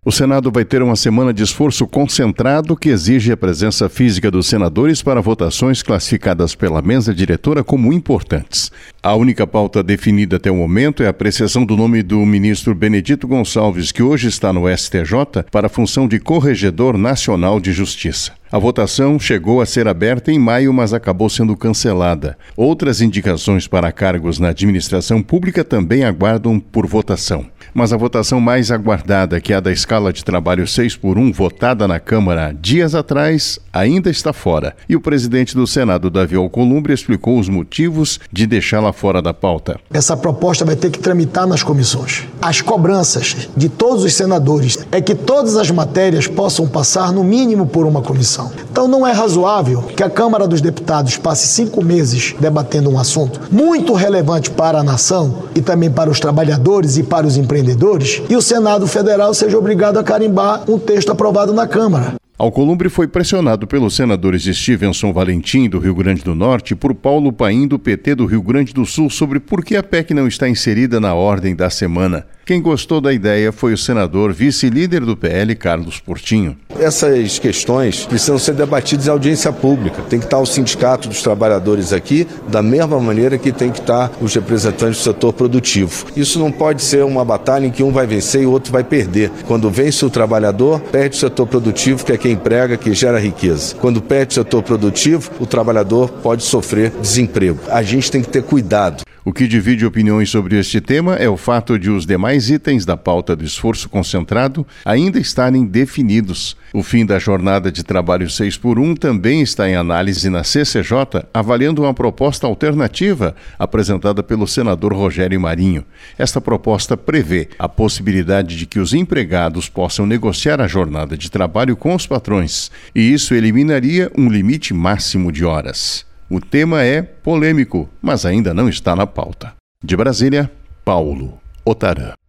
O Senado vai ter uma semana de esforço concentrado que exige a presença física dos senadores para votações classificadas pela mesa diretora como importantes. A única pauta definida até o momento é a apreciação do nome do ministro Benedito Gonçalves, que hoje está no STJ, para a função de Corregedor Nacional de Justiça. A votação chegou a ser aberta em maio, mas acabou sendo cancelada. Outras indicações para cargos na administração pública também aguardam por votação. Mas a votação mais aguardada, que é a da escala de trabalho 6x1, votada na Câmara dias atrás, ainda está fora. E o presidente do Senado, Davi Alcolumbre, explicou os motivos de deixá-la fora da pauta. Essa proposta vai ter que tramitar nas comissões. As cobranças de todos os senadores é que todas as matérias possam passar no mínimo por uma comissão. Então não é razoável que a Câmara dos Deputados passe 5 meses debatendo um assunto muito relevante para a nação e também para os trabalhadores e para os empreendedores, e o Senado Federal seja obrigado a carimbar um texto aprovado na Câmara. Alcolumbre foi pressionado pelos senadores Stevenson Valentim, do Rio Grande do Norte, e por Paulo Paim, do PT do Rio Grande do Sul, sobre por que a PEC não está inserida na ordem da semana. Quem gostou da ideia foi o senador vice-líder do PL, Carlos Portinho. Essas questões precisam ser debatidas em audiência pública. Tem que estar o Sindicato dos Trabalhadores aqui, da mesma maneira que tem que estar os representantes do setor produtivo. Isso não pode ser uma batalha em que um vai vencer e o outro vai perder. Quando vence o trabalhador, perde o setor produtivo, que é quem emprega, que gera riqueza. Quando perde o setor produtivo, o trabalhador pode sofrer desemprego. A gente tem que ter cuidado. O que divide opiniões sobre este tema é o fato de os demais itens da pauta do esforço concentrado ainda estarem definidos. O fim da jornada de trabalho 6x1 também está em análise na CCJ, avaliando uma proposta alternativa apresentada pelo senador Rogério Marinho. Esta proposta prevê a possibilidade de que os empregados possam negociar a jornada de trabalho com os patrões, e isso eliminaria um limite máximo de horas. O tema é polêmico, mas ainda não está na pauta. De Brasília, Paulo Otarã.